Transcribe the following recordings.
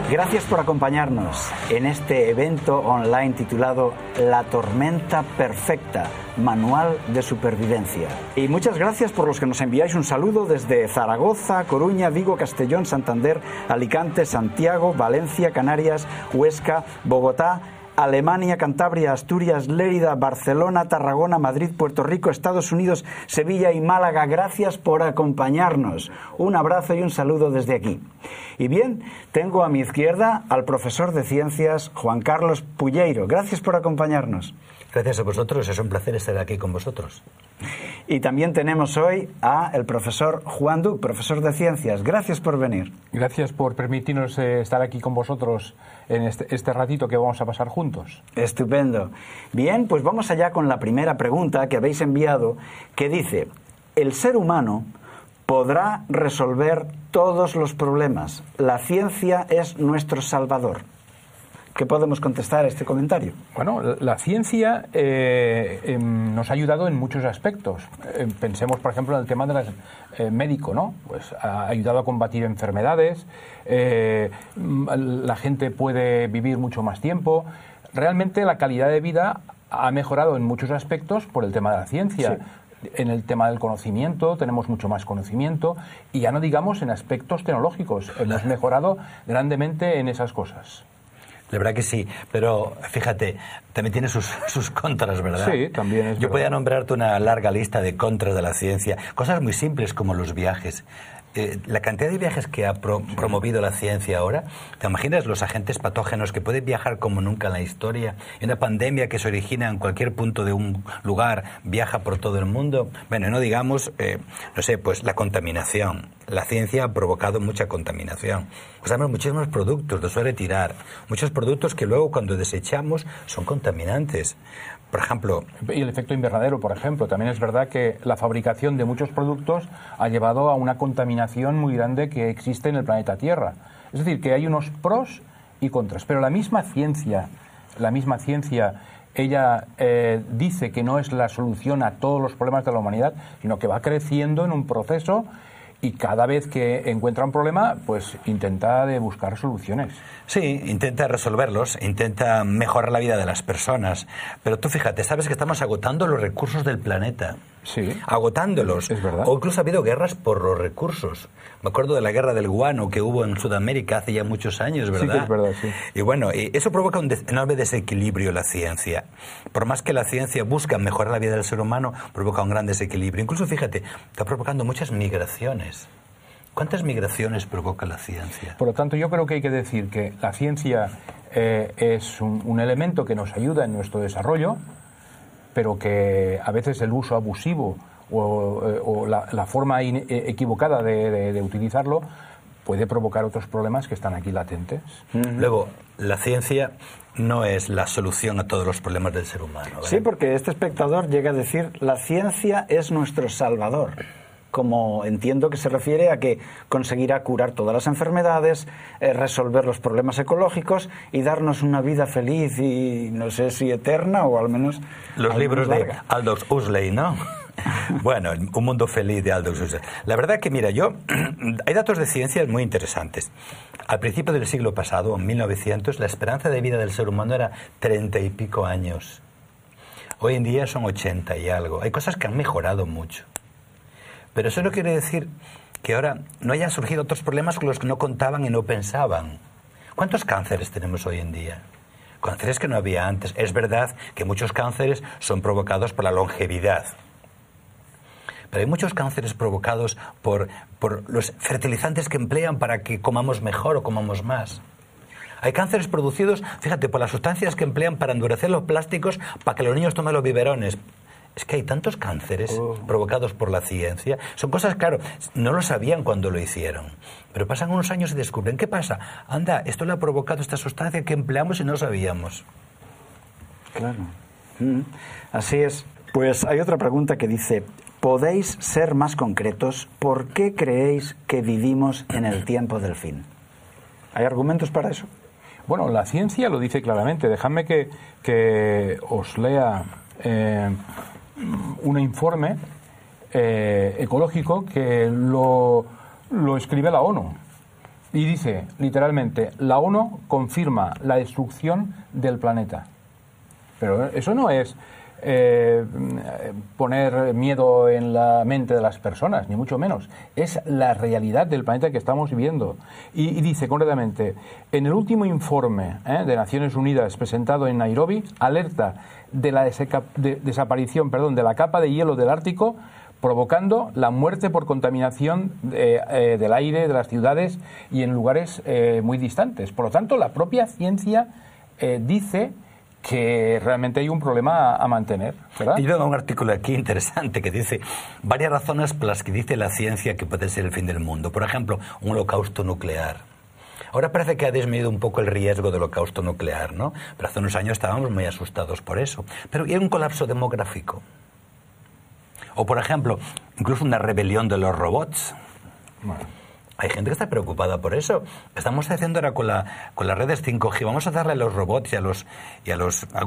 Gracias por acompañarnos en este evento online titulado La tormenta perfecta, manual de supervivencia. Y muchas gracias por los que nos enviáis un saludo desde Zaragoza, Coruña, Vigo, Castellón, Santander, Alicante, Santiago, Valencia, Canarias, Huesca, Bogotá, Alemania, Cantabria, Asturias, Lérida, Barcelona, Tarragona, Madrid, Puerto Rico, Estados Unidos, Sevilla y Málaga. Gracias por acompañarnos. Un abrazo y un saludo desde aquí. Y bien, tengo a mi izquierda al profesor de ciencias Juan Carlos Pulleiro. Gracias por acompañarnos. Gracias a vosotros, es un placer estar aquí con vosotros. Y también tenemos hoy a el profesor Juan Duc, profesor de ciencias. Gracias por venir. Gracias por permitirnos estar aquí con vosotros en este ratito que vamos a pasar juntos. Estupendo. Bien, pues vamos allá con la primera pregunta que habéis enviado, que dice: ¿el ser humano podrá resolver todos los problemas? ¿La ciencia es nuestro salvador? ¿Qué podemos contestar a este comentario? Bueno, la ciencia nos ha ayudado en muchos aspectos. Pensemos, por ejemplo, en el tema del médico, ¿no? Pues ha ayudado a combatir enfermedades, la gente puede vivir mucho más tiempo. Realmente la calidad de vida ha mejorado en muchos aspectos por el tema de la ciencia. Sí. En el tema del conocimiento tenemos mucho más conocimiento y ya no digamos en aspectos tecnológicos. Hemos mejorado grandemente en esas cosas. La verdad que sí, pero fíjate, también tiene sus contras, ¿verdad? Sí, también es Yo podía nombrarte una larga lista de contras de la ciencia, cosas muy simples como los viajes. La cantidad de viajes que ha promovido la ciencia ahora, ¿te imaginas los agentes patógenos que pueden viajar como nunca en la historia? Y una pandemia que se origina en cualquier punto de un lugar, viaja por todo el mundo. Bueno, no digamos, no sé, pues la contaminación. La ciencia ha provocado mucha contaminación. Usamos muchísimos productos, los suele tirar. Muchos productos que luego cuando desechamos son contaminantes. Por ejemplo... Y el efecto invernadero, por ejemplo. También es verdad que la fabricación de muchos productos ha llevado a una contaminación muy grande que existe en el planeta Tierra. Es decir, que hay unos pros y contras. Pero la misma ciencia, ella dice que no es la solución a todos los problemas de la humanidad, sino que va creciendo en un proceso y cada vez que encuentra un problema, pues intenta de buscar soluciones. Sí, intenta resolverlos, intenta mejorar la vida de las personas. Pero tú fíjate, sabes que estamos agotando los recursos del planeta. Sí. Agotándolos. Es verdad. O incluso ha habido guerras por los recursos. Me acuerdo de la guerra del guano que hubo en Sudamérica hace ya muchos años, ¿verdad? Sí, que es verdad, sí. Y bueno, eso provoca un enorme desequilibrio en la ciencia. Por más que la ciencia busca mejorar la vida del ser humano, provoca un gran desequilibrio. Incluso, fíjate, está provocando muchas migraciones. ¿Cuántas migraciones provoca la ciencia? Por lo tanto, yo creo que hay que decir que la ciencia es un elemento que nos ayuda en nuestro desarrollo, pero que a veces el uso abusivo o la forma equivocada de utilizarlo puede provocar otros problemas que están aquí latentes. Luego, la ciencia no es la solución a todos los problemas del ser humano, ¿verdad? Sí, porque este espectador llega a decir: la ciencia es nuestro salvador. Como entiendo que se refiere a que conseguirá curar todas las enfermedades, resolver los problemas ecológicos y darnos una vida feliz y no sé si eterna o al menos... Los libros de Aldous Huxley, ¿no? Bueno, Un mundo feliz de Aldous Huxley. La verdad que, mira, hay datos de ciencia muy interesantes. Al principio del siglo pasado, en 1900, la esperanza de vida del ser humano era 30 y pico años. Hoy en día son 80 y algo. Hay cosas que han mejorado mucho. Pero eso no quiere decir que ahora no hayan surgido otros problemas con los que no contaban y no pensaban. ¿Cuántos cánceres tenemos hoy en día? Cánceres que no había antes. Es verdad que muchos cánceres son provocados por la longevidad. Pero hay muchos cánceres provocados por los fertilizantes que emplean para que comamos mejor o comamos más. Hay cánceres producidos, fíjate, por las sustancias que emplean para endurecer los plásticos para que los niños tomen los biberones. Es que hay tantos cánceres provocados por la ciencia. Son cosas, claro, no lo sabían cuando lo hicieron. Pero pasan unos años y descubren, ¿qué pasa? Anda, esto le ha provocado esta sustancia que empleamos y no sabíamos. Claro. Así es. Pues hay otra pregunta que dice: ¿podéis ser más concretos? ¿Por qué creéis que vivimos en el tiempo del fin? ¿Hay argumentos para eso? Bueno, la ciencia lo dice claramente. Dejadme que os lea un informe ecológico que lo escribe la ONU. Y dice, literalmente, la ONU confirma la destrucción del planeta. Pero eso no es poner miedo en la mente de las personas, ni mucho menos. Es la realidad del planeta que estamos viviendo. Y dice concretamente, en el último informe de Naciones Unidas presentado en Nairobi, alerta de la desaparición de la capa de hielo del Ártico, provocando la muerte por contaminación del aire, de las ciudades y en lugares muy distantes. Por lo tanto, la propia ciencia dice que realmente hay un problema a mantener, ¿verdad? Y yo tengo un artículo aquí interesante que dice varias razones por las que dice la ciencia que puede ser el fin del mundo. Por ejemplo, un holocausto nuclear. Ahora parece que ha disminuido un poco el riesgo del holocausto nuclear, ¿no? Pero hace unos años estábamos muy asustados por eso. Pero hay un colapso demográfico. O, por ejemplo, incluso una rebelión de los robots. Bueno. Hay gente que está preocupada por eso. Estamos haciendo ahora con las redes 5G. Vamos a darle a los robots y a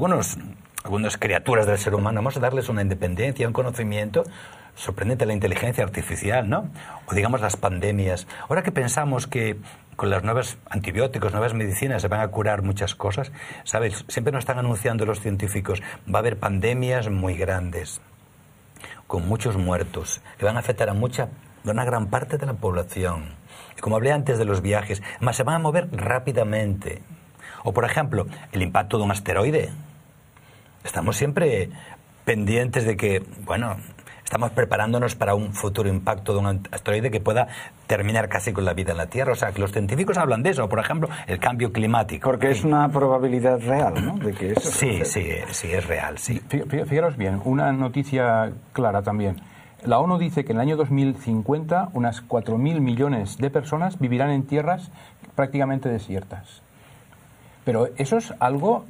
algunas criaturas del ser humano, vamos a darles una independencia, un conocimiento sorprendente, la inteligencia artificial, ¿no? O digamos las pandemias. Ahora que pensamos que con los nuevos antibióticos, nuevas medicinas se van a curar muchas cosas, ¿sabes? Siempre nos están anunciando los científicos, va a haber pandemias muy grandes, con muchos muertos, que van a afectar a una gran parte de la población. Y como hablé antes de los viajes, más se van a mover rápidamente. O, por ejemplo, el impacto de un asteroide. Estamos siempre pendientes de que, estamos preparándonos para un futuro impacto de un asteroide que pueda terminar casi con la vida en la Tierra. O sea, que los científicos hablan de eso. Por ejemplo, el cambio climático. Porque es una probabilidad real, ¿no? De que eso sí, es real, sí. Fijaros bien, una noticia clara también. La ONU dice que en el año 2050 unas 4.000 millones de personas vivirán en tierras prácticamente desiertas. Pero eso es algo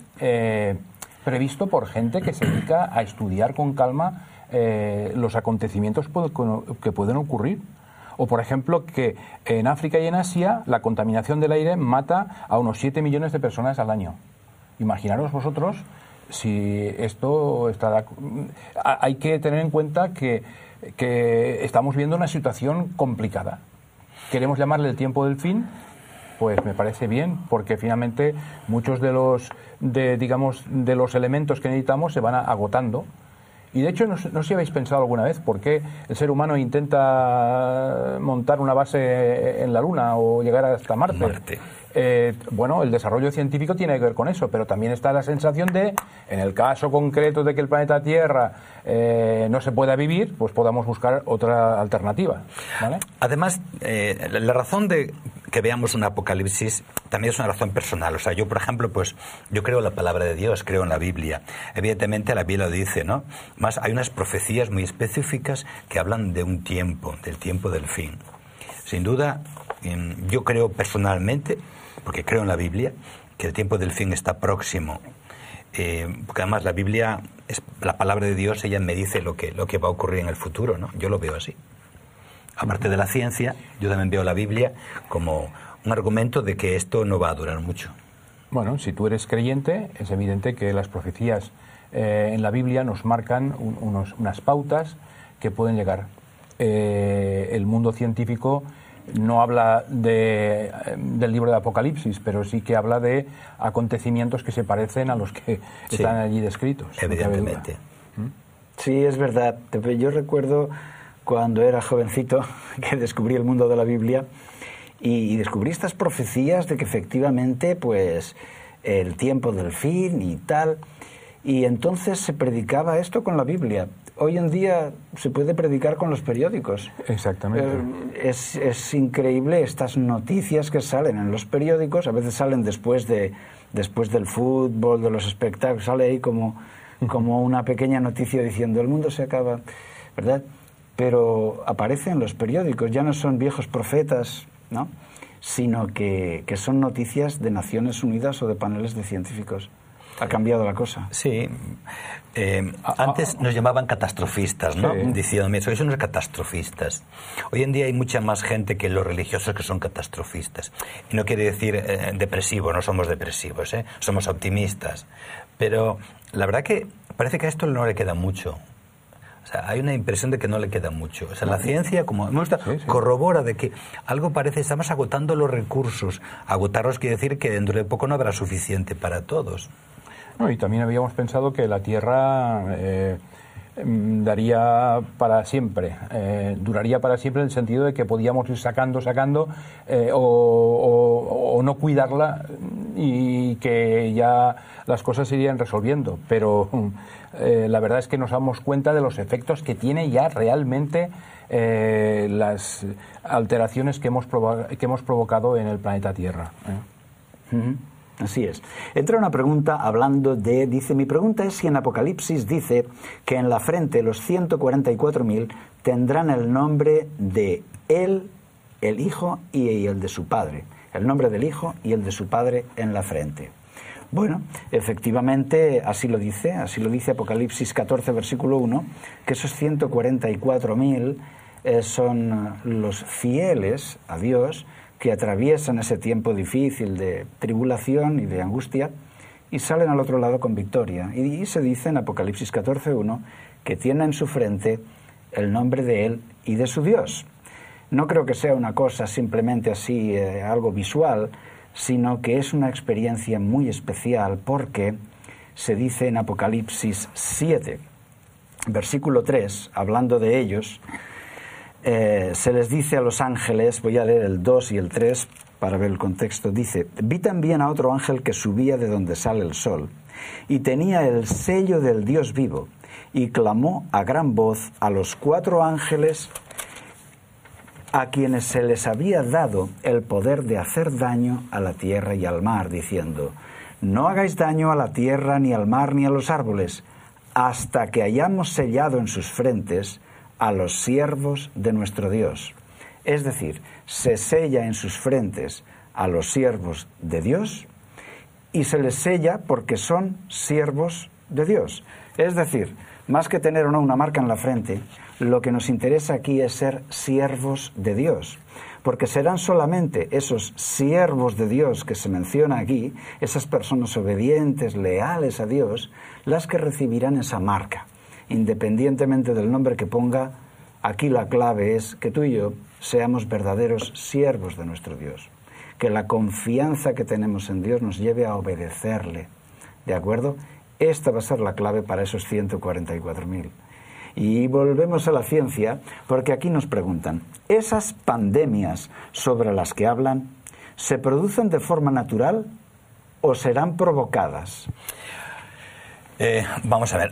previsto por gente que se dedica a estudiar con calma los acontecimientos que pueden ocurrir. O, por ejemplo, que en África y en Asia la contaminación del aire mata a unos 7 millones de personas al año. Imaginaros vosotros si esto está... Hay que tener en cuenta que estamos viendo una situación complicada. Queremos llamarle el tiempo del fin, pues me parece bien, porque finalmente muchos de los elementos que necesitamos se van agotando. Y de hecho, no sé si habéis pensado alguna vez por qué el ser humano intenta montar una base en la Luna o llegar hasta Marte. El desarrollo científico tiene que ver con eso, pero también está la sensación de, en el caso concreto de que el planeta Tierra no se pueda vivir, pues podamos buscar otra alternativa, ¿vale? Además, la razón de que veamos un apocalipsis también es una razón personal. O sea, yo, por ejemplo, pues yo creo en la palabra de Dios, creo en la Biblia. Evidentemente la Biblia lo dice, ¿no? Más hay unas profecías muy específicas que hablan de un tiempo, del tiempo del fin. Sin duda, yo creo personalmente, porque creo en la Biblia, que el tiempo del fin está próximo. Porque además la Biblia, la palabra de Dios, ella me dice lo que va a ocurrir en el futuro, ¿no? Yo lo veo así. Aparte de la ciencia, yo también veo la Biblia como un argumento de que esto no va a durar mucho. Bueno, si tú eres creyente, es evidente que las profecías en la Biblia nos marcan unas pautas que pueden llegar. El mundo científico no habla del libro de Apocalipsis, pero sí que habla de acontecimientos que se parecen a los que están allí descritos. Evidentemente. Sí, es verdad. Yo recuerdo cuando era jovencito que descubrí el mundo de la Biblia y descubrí estas profecías de que efectivamente pues el tiempo del fin y tal, y entonces se predicaba esto con la Biblia. Hoy en día se puede predicar con los periódicos. Exactamente. Es increíble estas noticias que salen en los periódicos, a veces salen después del fútbol, de los espectáculos, sale ahí como una pequeña noticia diciendo el mundo se acaba, ¿verdad? Pero aparece en los periódicos, ya no son viejos profetas, ¿no? Sino que son noticias de Naciones Unidas o de paneles de científicos. Ha cambiado la cosa. Sí. Antes nos llamaban catastrofistas, ¿no? Sí. Diciéndome, sois unos catastrofistas. Hoy en día hay mucha más gente que los religiosos que son catastrofistas. Y no quiere decir depresivo, no somos depresivos, somos optimistas. Pero la verdad que parece que a esto no le queda mucho. sea, hay una impresión de que no le queda mucho. O sea, la ciencia, como me gusta, corrobora de que algo parece, estamos agotando los recursos. Agotarlos quiere decir que dentro de poco no habrá suficiente para todos. No, y también habíamos pensado que la Tierra daría para siempre, duraría para siempre en el sentido de que podíamos ir sacando o no cuidarla y que ya las cosas se irían resolviendo. Pero la verdad es que nos damos cuenta de los efectos que tiene ya realmente las alteraciones que hemos provocado en el planeta Tierra. Así es. Entra una pregunta hablando de... Dice, mi pregunta es si en Apocalipsis dice que en la frente los 144.000 tendrán el nombre de él, el Hijo y el de su Padre. El nombre del Hijo y el de su Padre en la frente. Bueno, efectivamente así lo dice Apocalipsis 14, versículo 1, que esos 144.000 son los fieles a Dios, que atraviesan ese tiempo difícil de tribulación y de angustia y salen al otro lado con victoria. Y se dice en Apocalipsis 14:1 que tiene en su frente el nombre de Él y de su Dios. No creo que sea una cosa simplemente así, algo visual, sino que es una experiencia muy especial porque se dice en Apocalipsis 7, versículo 3, hablando de ellos, se les dice a los ángeles, voy a leer el 2 y el 3 para ver el contexto, dice, vi también a otro ángel que subía de donde sale el sol, y tenía el sello del Dios vivo, y clamó a gran voz a los 4 ángeles a quienes se les había dado el poder de hacer daño a la tierra y al mar, diciendo, no hagáis daño a la tierra, ni al mar, ni a los árboles, hasta que hayamos sellado en sus frentes a los siervos de nuestro Dios. Es decir, se sella en sus frentes a los siervos de Dios y se les sella porque son siervos de Dios. Es decir, más que tener o no una marca en la frente, lo que nos interesa aquí es ser siervos de Dios, porque serán solamente esos siervos de Dios que se menciona aquí, esas personas obedientes, leales a Dios, las que recibirán esa marca. Independientemente del nombre que ponga, aquí la clave es que tú y yo seamos verdaderos siervos de nuestro Dios. Que la confianza que tenemos en Dios nos lleve a obedecerle. ¿De acuerdo? Esta va a ser la clave para esos 144.000. Y volvemos a la ciencia, porque aquí nos preguntan, ¿esas pandemias sobre las que hablan se producen de forma natural o serán provocadas? Vamos a ver.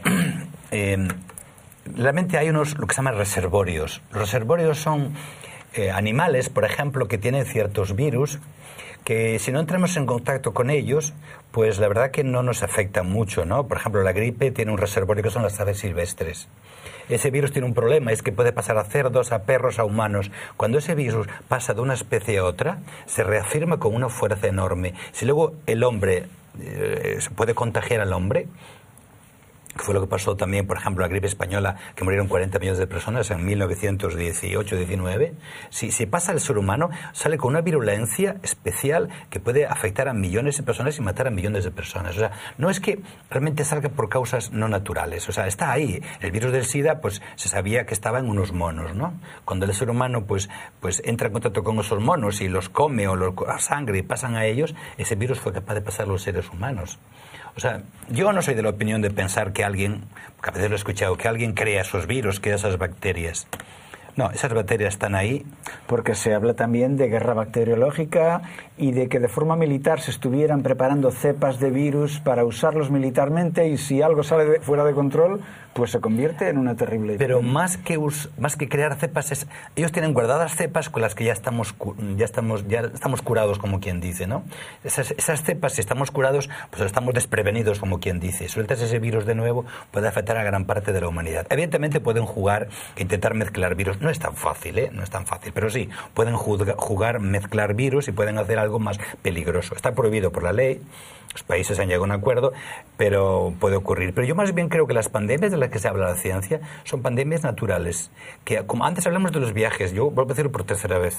Realmente hay lo que se llaman reservorios. Los reservorios son animales, por ejemplo, que tienen ciertos virus que si no entramos en contacto con ellos, pues la verdad que no nos afectan mucho, ¿no? Por ejemplo, la gripe tiene un reservorio que son las aves silvestres. Ese virus tiene un problema, es que puede pasar a cerdos, a perros, a humanos. Cuando ese virus pasa de una especie a otra, se reafirma con una fuerza enorme. Si luego el hombre se puede contagiar al hombre, que fue lo que pasó también, por ejemplo, la gripe española, que murieron 40 millones de personas en 1918-19. Si pasa al ser humano, sale con una virulencia especial que puede afectar a millones de personas y matar a millones de personas. O sea, no es que realmente salga por causas no naturales. O sea, está ahí. El virus del SIDA, pues se sabía que estaba en unos monos, ¿no? Cuando el ser humano, pues entra en contacto con esos monos y los come o los sangre y pasan a ellos, ese virus fue capaz de pasar a los seres humanos. O sea, yo no soy de la opinión de pensar que alguien, porque a veces lo he escuchado, que alguien crea esos virus, crea esas bacterias. No, esas bacterias están ahí. Porque se habla también de guerra bacteriológica y de que de forma militar se estuvieran preparando cepas de virus para usarlos militarmente y si algo sale fuera de control, pues se convierte en una terrible... Pero más que crear cepas, ellos tienen guardadas cepas con las que ya estamos curados, como quien dice, ¿no? Esas cepas, si estamos curados, pues estamos desprevenidos, como quien dice. Sueltas ese virus de nuevo, puede afectar a gran parte de la humanidad. Evidentemente pueden jugar, intentar mezclar virus. No es tan fácil, no es tan fácil, pero sí, pueden jugar, mezclar virus y pueden hacer algo más peligroso. Está prohibido por la ley, los países han llegado a un acuerdo, pero puede ocurrir. Pero yo más bien creo que las pandemias de las que se habla la ciencia son pandemias naturales, que como antes hablamos de los viajes, yo vuelvo a decirlo por tercera vez,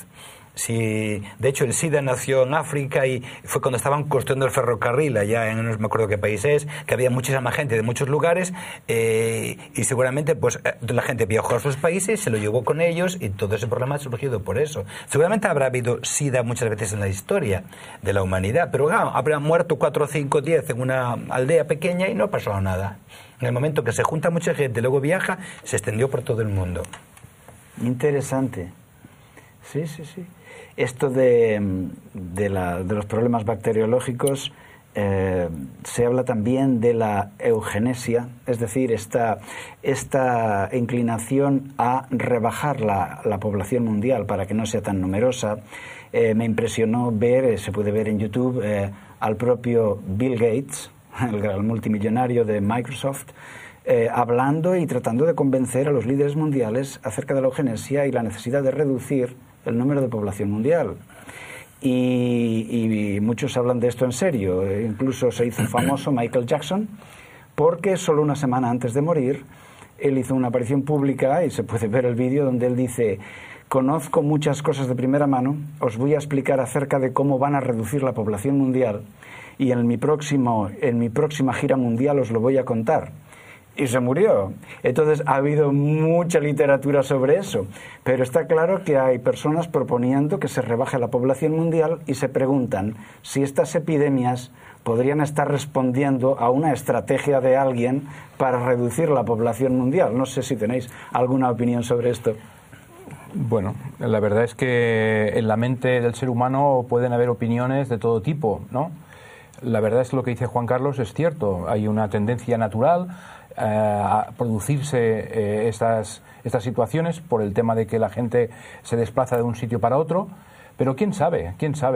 Si, de hecho, el SIDA nació en África y fue cuando estaban construyendo el ferrocarril allá en, no me acuerdo qué país es, que había muchísima gente de muchos lugares y seguramente pues la gente viajó a sus países, se lo llevó con ellos y todo ese problema ha surgido por eso. Seguramente habrá habido SIDA muchas veces en la historia de la humanidad, pero claro, habrán muerto 4, 5, 10 en una aldea pequeña y no ha pasado nada. En el momento que se junta mucha gente, luego viaja, se extendió por todo el mundo. Interesante. Sí, sí, sí. Esto de los problemas bacteriológicos, se habla también de la eugenesia, es decir, esta inclinación a rebajar la población mundial para que no sea tan numerosa. Me impresionó ver, se puede ver en YouTube, al propio Bill Gates, el gran multimillonario de Microsoft, hablando y tratando de convencer a los líderes mundiales acerca de la eugenesia y la necesidad de reducir el número de población mundial. Y muchos hablan de esto en serio. Incluso se hizo famoso Michael Jackson porque solo una semana antes de morir él hizo una aparición pública y se puede ver el vídeo donde él dice: conozco muchas cosas de primera mano, os voy a explicar acerca de cómo van a reducir la población mundial y en mi próxima gira mundial os lo voy a contar. Y se murió. Entonces ha habido mucha literatura sobre eso, pero está claro que hay personas proponiendo que se rebaje la población mundial y se preguntan si estas epidemias podrían estar respondiendo a una estrategia de alguien para reducir la población mundial. No sé si tenéis alguna opinión sobre esto. Bueno, la verdad es que en la mente del ser humano pueden haber opiniones de todo tipo, ¿no? La verdad es que lo que dice Juan Carlos es cierto. Hay una tendencia natural a producirse estas situaciones por el tema de que la gente se desplaza de un sitio para otro, pero quién sabe,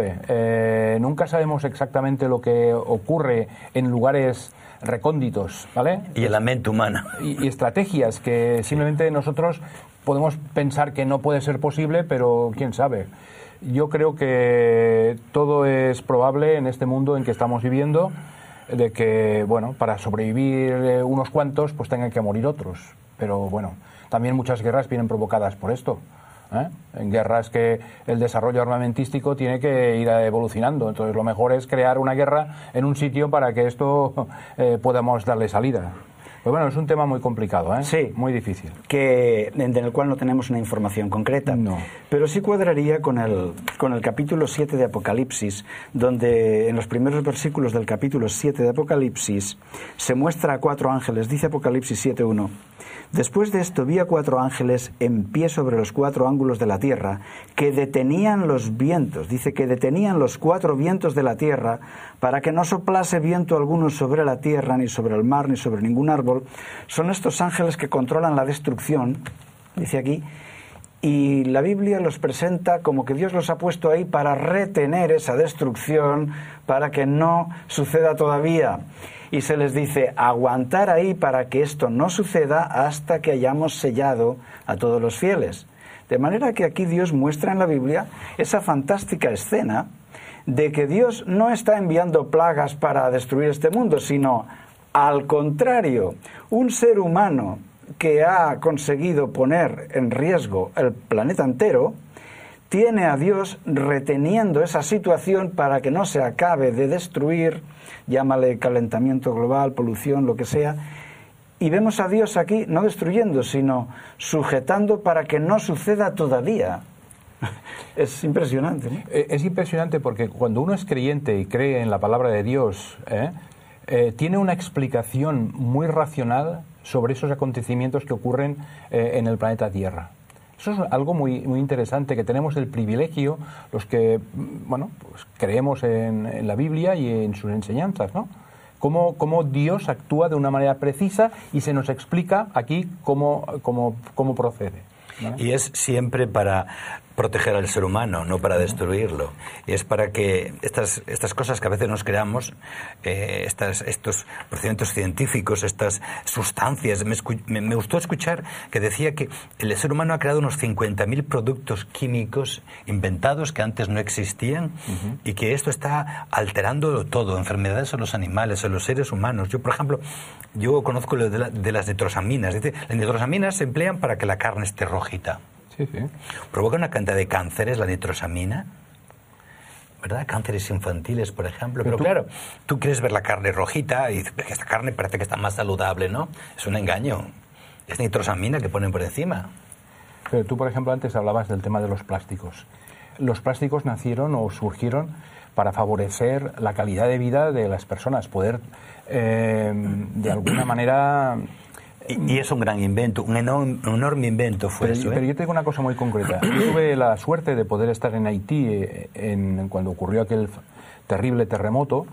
nunca sabemos exactamente lo que ocurre en lugares recónditos, ¿vale? Y en la mente humana. Y estrategias que simplemente nosotros podemos pensar que no puede ser posible, pero quién sabe. Yo creo que todo es probable en este mundo en que estamos viviendo, de que, bueno, para sobrevivir unos cuantos, pues tengan que morir otros. Pero, bueno, también muchas guerras vienen provocadas por esto. En guerras que el desarrollo armamentístico tiene que ir evolucionando. Entonces, lo mejor es crear una guerra en un sitio para que esto podamos darle salida. Pues bueno, es un tema muy complicado, ¿eh? Sí. Muy difícil. En el cual no tenemos una información concreta. No. Pero sí cuadraría con el capítulo 7 de Apocalipsis, donde en los primeros versículos del capítulo 7 de Apocalipsis se muestra a 4 ángeles. Dice Apocalipsis 7:1: después de esto vi a 4 ángeles en pie sobre los 4 ángulos de la tierra, que detenían los vientos. Dice que detenían los 4 vientos de la tierra para que no soplase viento alguno sobre la tierra, ni sobre el mar, ni sobre ningún árbol. Son estos ángeles que controlan la destrucción, dice aquí, y la Biblia los presenta como que Dios los ha puesto ahí para retener esa destrucción, para que no suceda todavía. Y se les dice aguantar ahí para que esto no suceda hasta que hayamos sellado a todos los fieles. De manera que aquí Dios muestra en la Biblia esa fantástica escena de que Dios no está enviando plagas para destruir este mundo, sino al contrario, un ser humano que ha conseguido poner en riesgo el planeta entero tiene a Dios reteniendo esa situación para que no se acabe de destruir, llámale calentamiento global, polución, lo que sea, y vemos a Dios aquí no destruyendo, sino sujetando para que no suceda todavía. Es impresionante, ¿no? Es impresionante porque cuando uno es creyente y cree en la palabra de Dios, tiene una explicación muy racional sobre esos acontecimientos que ocurren en el planeta Tierra. Eso es algo muy, muy interesante, que tenemos el privilegio, los que, bueno, pues creemos en la Biblia y en sus enseñanzas, ¿no? Cómo Dios actúa de una manera precisa y se nos explica aquí cómo procede, ¿no? Y es siempre para proteger al ser humano, no para destruirlo. Y es para que estas cosas que a veces nos creamos, estos procedimientos científicos, estas sustancias. Me gustó escuchar que decía que el ser humano ha creado unos 50.000 productos químicos inventados que antes no existían, y que esto está alterando todo, enfermedades en los animales, en los seres humanos. Yo, por ejemplo, conozco lo de las nitrosaminas. Dice, las nitrosaminas se emplean para que la carne esté rojita. Sí, sí. Provoca una cantidad de cánceres la nitrosamina, ¿verdad? Cánceres infantiles, por ejemplo. Pero claro, tú quieres ver la carne rojita y dices que esta carne parece que está más saludable, ¿no? Es un engaño. Es nitrosamina que ponen por encima. Pero tú, por ejemplo, antes hablabas del tema de los plásticos. Los plásticos nacieron o surgieron para favorecer la calidad de vida de las personas, poder, de alguna manera... Y es un gran invento, un enorme invento fue eso. Pero yo te digo una cosa muy concreta. Yo tuve la suerte de poder estar en Haití cuando ocurrió aquel terrible terremoto.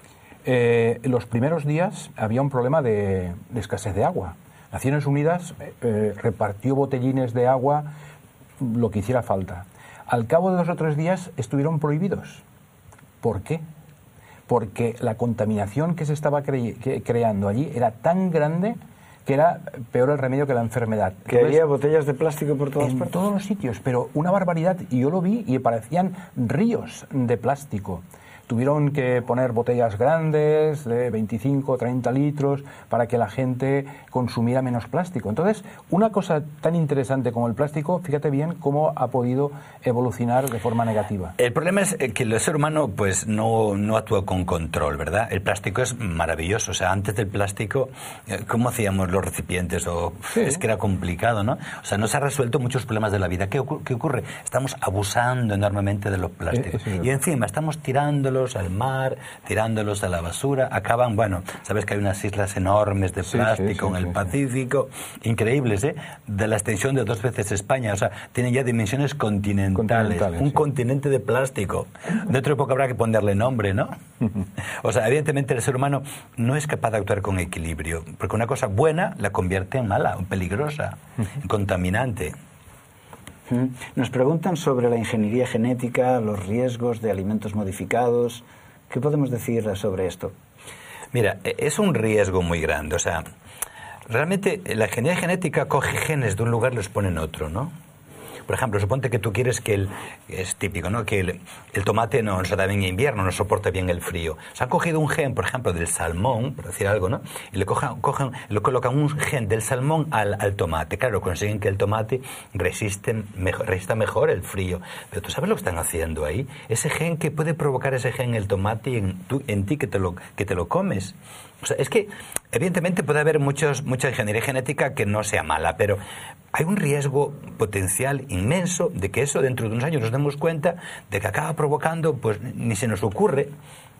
Los primeros días había un problema de escasez de agua. Naciones Unidas repartió botellines de agua, lo que hiciera falta. Al cabo de 2 o 3 días estuvieron prohibidos. ¿Por qué? Porque la contaminación que se estaba creando allí era tan grande que era peor el remedio que la enfermedad. Que había botellas de plástico por todas partes. En todos los sitios, pero una barbaridad. Y yo lo vi y parecían ríos de plástico. Tuvieron que poner botellas grandes de 25, 30 litros para que la gente consumiera menos plástico. Entonces, una cosa tan interesante como el plástico, fíjate bien cómo ha podido evolucionar de forma negativa. El problema es que el ser humano pues no actúa con control, ¿verdad? El plástico es maravilloso. O sea, antes del plástico, ¿cómo hacíamos los recipientes? Sí. Es que era complicado, ¿no? O sea, no se han resuelto muchos problemas de la vida. ¿Qué ocurre? Estamos abusando enormemente de los plásticos. Y encima estamos tirándolos al mar, tirándolos a la basura, acaban, bueno, sabes que hay unas islas enormes de plástico en el Pacífico, increíbles, de la extensión de 2 veces España, o sea, tienen ya dimensiones continentales, un continente de plástico. Dentro de poco habrá que ponerle nombre, ¿no? O sea, evidentemente el ser humano no es capaz de actuar con equilibrio, porque una cosa buena la convierte en mala, en peligrosa, en contaminante. Nos preguntan sobre la ingeniería genética, los riesgos de alimentos modificados. ¿Qué podemos decir sobre esto? Mira, es un riesgo muy grande. O sea, realmente la ingeniería genética coge genes de un lugar y los pone en otro, ¿no? Por ejemplo, suponte que tú quieres que es típico, ¿no? Que el tomate no se da bien en invierno, no soporta bien el frío. Se han cogido un gen, por ejemplo, del salmón, por decir algo, ¿no? Y le colocan un gen del salmón al tomate. Claro, consiguen que el tomate resista mejor el frío. Pero ¿tú sabes lo que están haciendo ahí? Ese gen que puede provocar ese gen en el tomate y en ti que te lo comes. O sea, es que evidentemente puede haber mucha ingeniería genética que no sea mala, pero hay un riesgo potencial inmenso de que eso dentro de unos años nos demos cuenta de que acaba provocando, pues ni se nos ocurre,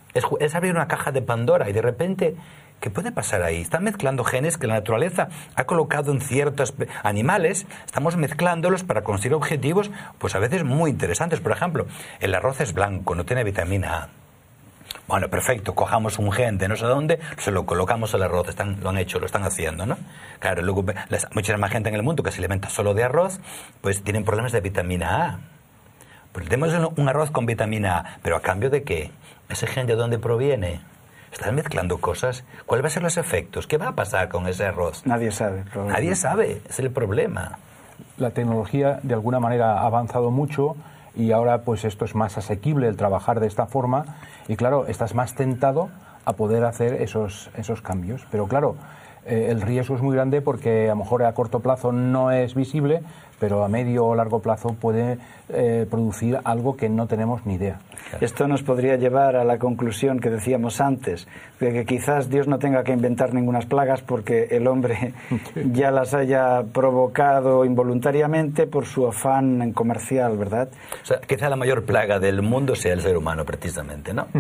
es abrir una caja de Pandora y de repente, ¿qué puede pasar ahí? Están mezclando genes que la naturaleza ha colocado en ciertos animales, estamos mezclándolos para conseguir objetivos, pues a veces muy interesantes. Por ejemplo, el arroz es blanco, no tiene vitamina A. Bueno, perfecto, cojamos un gen de no sé dónde, se lo colocamos al arroz, lo están haciendo, ¿no? Claro, luego mucha más gente en el mundo que se alimenta solo de arroz, pues tienen problemas de vitamina A. Pues tenemos un arroz con vitamina A, pero ¿a cambio de qué? ¿Ese gen de dónde proviene? Están mezclando cosas. ¿Cuáles van a ser los efectos? ¿Qué va a pasar con ese arroz? Nadie sabe. Nadie sabe, es el problema. La tecnología de alguna manera ha avanzado mucho y ahora pues esto es más asequible el trabajar de esta forma y claro, estás más tentado a poder hacer esos cambios. Pero claro, el riesgo es muy grande porque a lo mejor a corto plazo no es visible, pero a medio o largo plazo puede producir algo que no tenemos ni idea. Esto nos podría llevar a la conclusión que decíamos antes, de que quizás Dios no tenga que inventar ninguna plagas porque el hombre ya las haya provocado involuntariamente por su afán comercial, ¿verdad? O sea, quizá la mayor plaga del mundo sea el ser humano, precisamente, ¿no?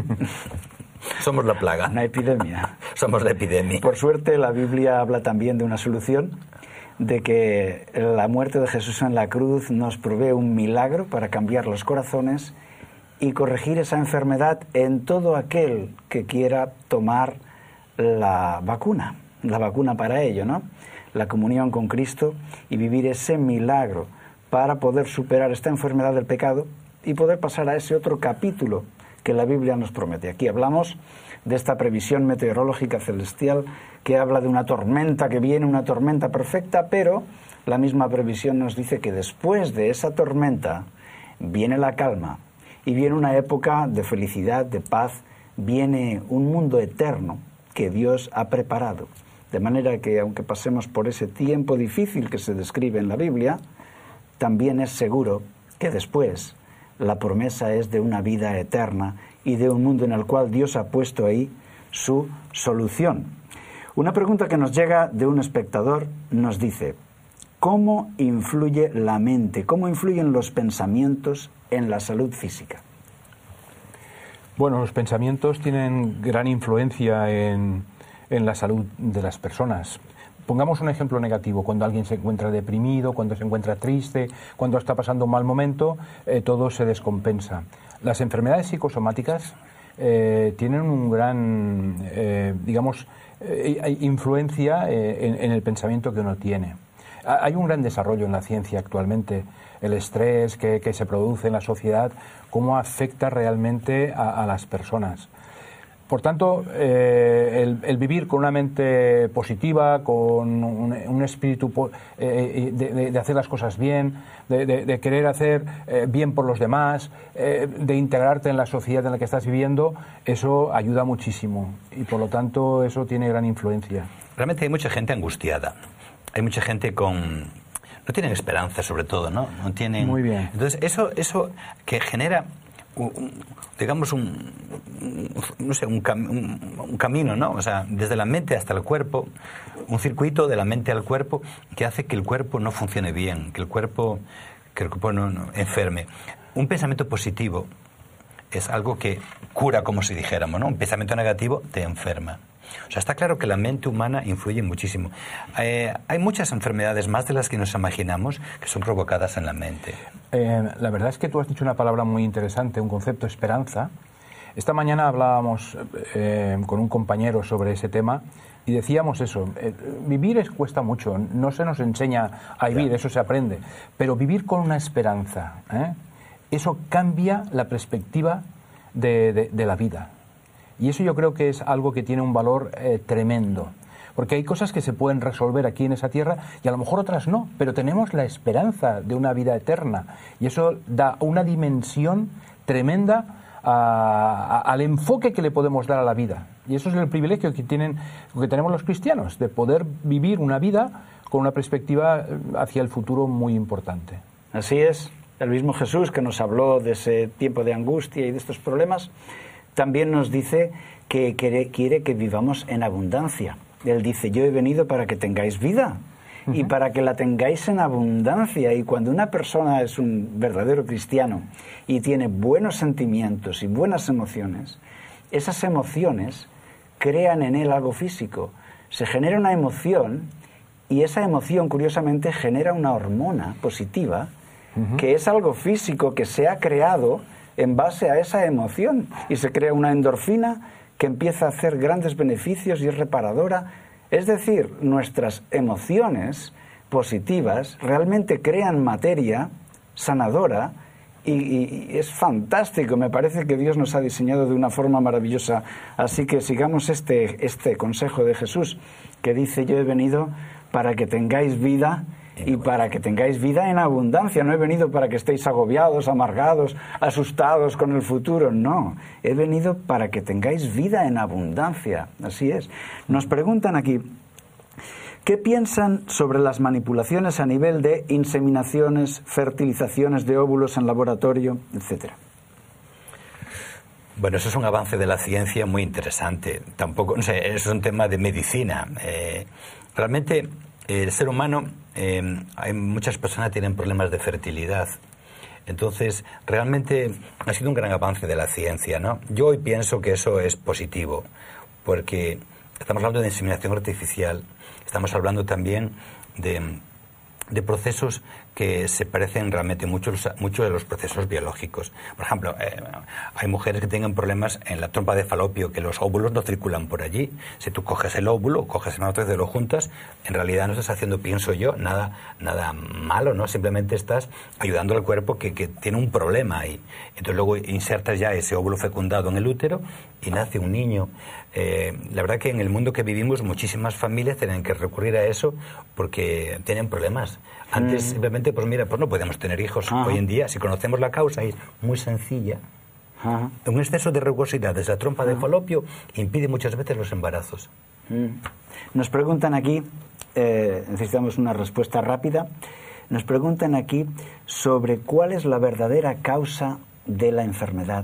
Somos la plaga. Una epidemia. Somos la epidemia. Por suerte, la Biblia habla también de una solución, de que la muerte de Jesús en la cruz nos provee un milagro para cambiar los corazones y corregir esa enfermedad en todo aquel que quiera tomar la vacuna para ello, ¿no? La comunión con Cristo y vivir ese milagro para poder superar esta enfermedad del pecado y poder pasar a ese otro capítulo que la Biblia nos promete. Aquí hablamos de esta previsión meteorológica celestial que habla de una tormenta que viene, una tormenta perfecta, pero la misma previsión nos dice que después de esa tormenta viene la calma y viene una época de felicidad, de paz, viene un mundo eterno que Dios ha preparado. De manera que, aunque pasemos por ese tiempo difícil que se describe en la Biblia, también es seguro que después la promesa es de una vida eterna y de un mundo en el cual Dios ha puesto ahí su solución. Una pregunta que nos llega de un espectador nos dice: ¿cómo influye la mente, cómo influyen los pensamientos en la salud física? Bueno, los pensamientos tienen gran influencia en la salud de las personas. Pongamos un ejemplo negativo: cuando alguien se encuentra deprimido, cuando se encuentra triste, cuando está pasando un mal momento, todo se descompensa. Las enfermedades psicosomáticas tienen un gran, influencia en el pensamiento que uno tiene. Hay un gran desarrollo en la ciencia actualmente. El estrés que se produce en la sociedad, cómo afecta realmente a las personas. Por tanto, el vivir con una mente positiva, con un espíritu de hacer las cosas bien, de querer hacer bien por los demás, de integrarte en la sociedad en la que estás viviendo, eso ayuda muchísimo y por lo tanto eso tiene gran influencia. Realmente hay mucha gente angustiada, hay mucha gente no tienen esperanza, sobre todo, ¿no? No tienen... Muy bien. Entonces eso que genera un camino, ¿no? O sea, desde la mente hasta el cuerpo, un circuito de la mente al cuerpo que hace que el cuerpo no funcione bien, que el cuerpo no enferme. Un pensamiento positivo es algo que cura, como si dijéramos, ¿no? Un pensamiento negativo te enferma. O sea, está claro que la mente humana influye muchísimo. Hay muchas enfermedades, más de las que nos imaginamos, que son provocadas en la mente. La verdad es que tú has dicho una palabra muy interesante, un concepto, esperanza. Esta mañana hablábamos con un compañero sobre ese tema y decíamos eso, vivir cuesta mucho, no se nos enseña a vivir, eso se aprende, pero vivir con una esperanza, eso cambia la perspectiva de la vida. Y eso yo creo que es algo que tiene un valor tremendo. Porque hay cosas que se pueden resolver aquí en esa tierra y a lo mejor otras no, pero tenemos la esperanza de una vida eterna. Y eso da una dimensión tremenda al enfoque que le podemos dar a la vida. Y eso es el privilegio que tenemos los cristianos, de poder vivir una vida con una perspectiva hacia el futuro muy importante. Así es. El mismo Jesús, que nos habló de ese tiempo de angustia y de estos problemas, también nos dice que quiere que vivamos en abundancia. Él dice: yo he venido para que tengáis vida y para que la tengáis en abundancia. Y cuando una persona es un verdadero cristiano y tiene buenos sentimientos y buenas emociones, esas emociones crean en él algo físico. Se genera una emoción y esa emoción, curiosamente, genera una hormona positiva que es algo físico que se ha creado en base a esa emoción, y se crea una endorfina que empieza a hacer grandes beneficios y es reparadora. Es decir, nuestras emociones positivas realmente crean materia sanadora y es fantástico. Me parece que Dios nos ha diseñado de una forma maravillosa. Así que sigamos este consejo de Jesús, que dice: yo he venido para que tengáis vida y para que tengáis vida en abundancia. No he venido para que estéis agobiados, amargados, asustados con el futuro. No, he venido para que tengáis vida en abundancia. Así es. Nos preguntan aquí: ¿qué piensan sobre las manipulaciones a nivel de inseminaciones, fertilizaciones de óvulos en laboratorio, etcétera? Bueno, eso es un avance de la ciencia muy interesante. Tampoco, no sé, es un tema de medicina. Realmente el ser humano, hay muchas personas que tienen problemas de fertilidad. Entonces, realmente ha sido un gran avance de la ciencia, ¿no? Yo hoy pienso que eso es positivo, porque estamos hablando de inseminación artificial, estamos hablando también de procesos que se parecen realmente mucho de los procesos biológicos. Por ejemplo, hay mujeres que tengan problemas en la trompa de falopio, que los óvulos no circulan por allí. Si tú coges el óvulo, coges el matriz y lo juntas, en realidad no estás haciendo, pienso yo, nada malo, ¿no? Simplemente estás ayudando al cuerpo que tiene un problema ahí. Entonces luego insertas ya ese óvulo fecundado en el útero y nace un niño. La verdad que en el mundo que vivimos muchísimas familias tienen que recurrir a eso porque tienen problemas. Antes simplemente, pues mira, pues no podemos tener hijos. Hoy en día, si conocemos la causa, es muy sencilla. Un exceso de rugosidad de la trompa de falopio impide muchas veces los embarazos. Nos preguntan aquí, necesitamos una respuesta rápida. Nos preguntan aquí sobre cuál es la verdadera causa de la enfermedad,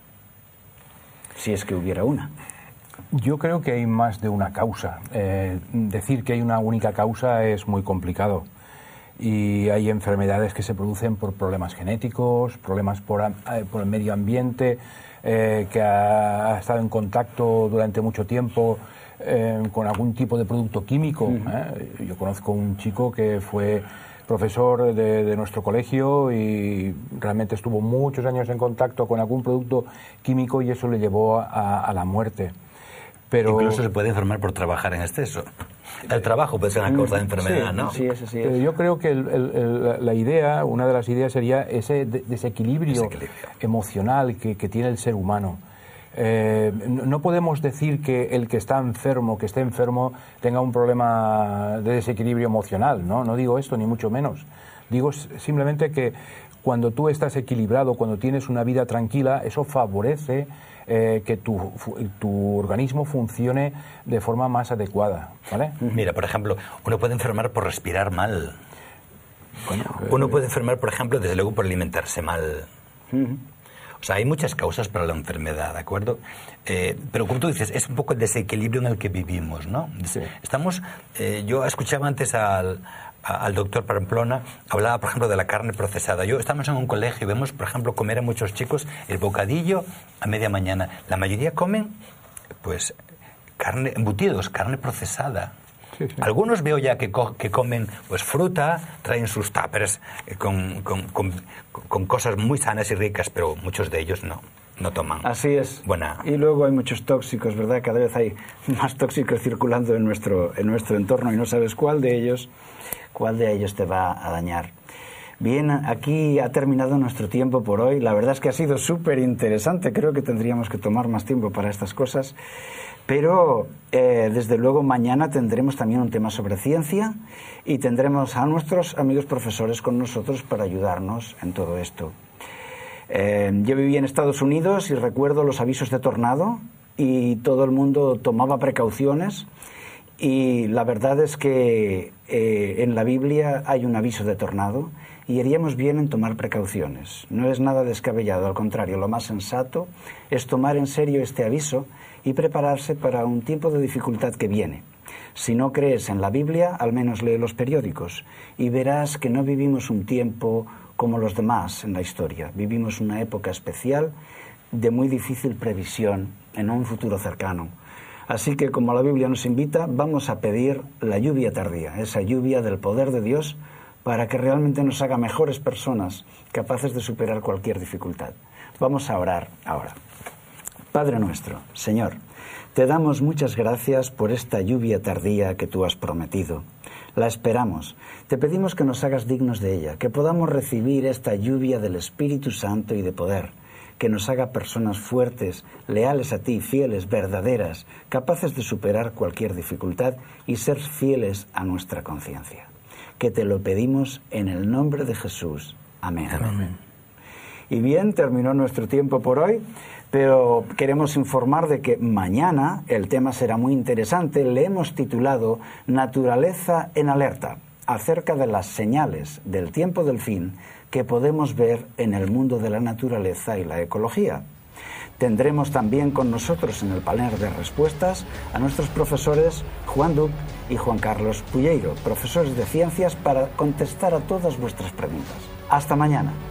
si es que hubiera una. Yo creo que hay más de una causa. Decir que hay una única causa es muy complicado. Y hay enfermedades que se producen por problemas genéticos, problemas por el medio ambiente, que ha estado en contacto durante mucho tiempo con algún tipo de producto químico. Yo conozco un chico que fue profesor de nuestro colegio y realmente estuvo muchos años en contacto con algún producto químico y eso le llevó a la muerte. Pero incluso se puede enfermar por trabajar en exceso. El trabajo puede ser una causa de enfermedad, sí, ¿no? Sí, eso sí. Pero yo creo que la idea, una de las ideas sería ese desequilibrio emocional que tiene el ser humano. No podemos decir que el que está enfermo, que esté enfermo, tenga un problema de desequilibrio emocional, ¿no? No digo esto, ni mucho menos. Digo simplemente que cuando tú estás equilibrado, cuando tienes una vida tranquila, eso favorece que tu organismo funcione de forma más adecuada, ¿vale? Mira, por ejemplo, uno puede enfermar por respirar mal. Uno puede enfermar, por ejemplo, desde luego por alimentarse mal. O sea, hay muchas causas para la enfermedad, ¿de acuerdo? Pero como tú dices, es un poco el desequilibrio en el que vivimos, ¿no? Sí. Yo escuchaba antes al doctor Pamplona, hablaba, por ejemplo, de la carne procesada. Estamos en un colegio y vemos, por ejemplo, comer a muchos chicos el bocadillo a media mañana. La mayoría comen, pues, embutidos, carne procesada. Sí, sí. Algunos veo ya que comen pues fruta, traen sus tuppers con cosas muy sanas y ricas, pero muchos de ellos no toman. Así es. Buena. Y luego hay muchos tóxicos, ¿verdad? Cada vez hay más tóxicos circulando en nuestro entorno y no sabes cuál de ellos te va a dañar. Bien, aquí ha terminado nuestro tiempo por hoy. La verdad es que ha sido súper interesante. Creo que tendríamos que tomar más tiempo para estas cosas. Pero, desde luego, mañana tendremos también un tema sobre ciencia y tendremos a nuestros amigos profesores con nosotros para ayudarnos en todo esto. Yo viví en Estados Unidos y recuerdo los avisos de tornado y todo el mundo tomaba precauciones. Y la verdad es que en la Biblia hay un aviso de tornado y haríamos bien en tomar precauciones. No es nada descabellado, al contrario, lo más sensato es tomar en serio este aviso y prepararse para un tiempo de dificultad que viene. Si no crees en la Biblia, al menos lee los periódicos y verás que no vivimos un tiempo como los demás en la historia. Vivimos una época especial de muy difícil previsión en un futuro cercano. Así que, como la Biblia nos invita, vamos a pedir la lluvia tardía, esa lluvia del poder de Dios, para que realmente nos haga mejores personas, capaces de superar cualquier dificultad. Vamos a orar ahora. Padre nuestro, Señor, te damos muchas gracias por esta lluvia tardía que tú has prometido. La esperamos. Te pedimos que nos hagas dignos de ella, que podamos recibir esta lluvia del Espíritu Santo y de poder, que nos haga personas fuertes, leales a ti, fieles, verdaderas, capaces de superar cualquier dificultad y ser fieles a nuestra conciencia. Que te lo pedimos en el nombre de Jesús. Amén. Amén. Y bien, terminó nuestro tiempo por hoy, pero queremos informar de que mañana el tema será muy interesante. Le hemos titulado Naturaleza en alerta, acerca de las señales del tiempo del fin que podemos ver en el mundo de la naturaleza y la ecología. Tendremos también con nosotros en el panel de respuestas a nuestros profesores Juan Duc y Juan Carlos Pulleiro, profesores de ciencias, para contestar a todas vuestras preguntas. Hasta mañana.